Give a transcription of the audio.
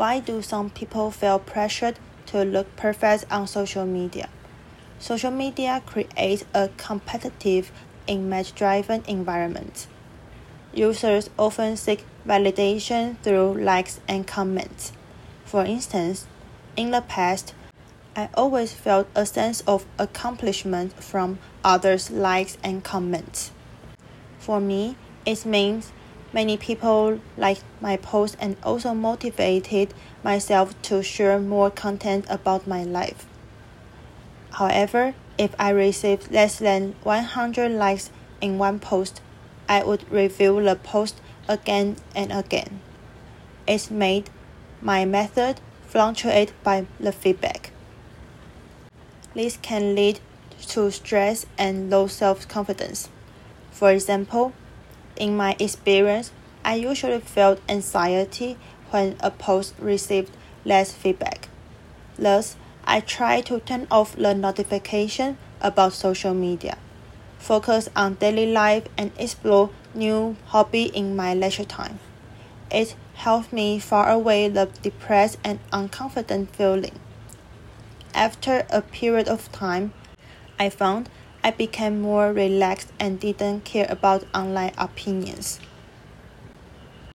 Why do some people feel pressured to look perfect on social media? Social media creates a competitive, image-driven environment. Users often seek validation through likes and comments. For instance, in the past, I always felt a sense of accomplishment from others' likes and comments. For me, it means many people liked my post and also motivated myself to share more content about my life. However, if I received less than 100 likes in one post, I would review the post again and again. It made my method fluctuate by the feedback. This can lead to stress and low self-confidence. For example, in my experience, I usually felt anxiety when a post received less feedback. Thus, I try to turn off the notification about social media, focus on daily life, and explore new hobbies in my leisure time. It helps me far away the depressed and unconfident feeling. After a period of time, I found I became more relaxed and didn't care about online opinions.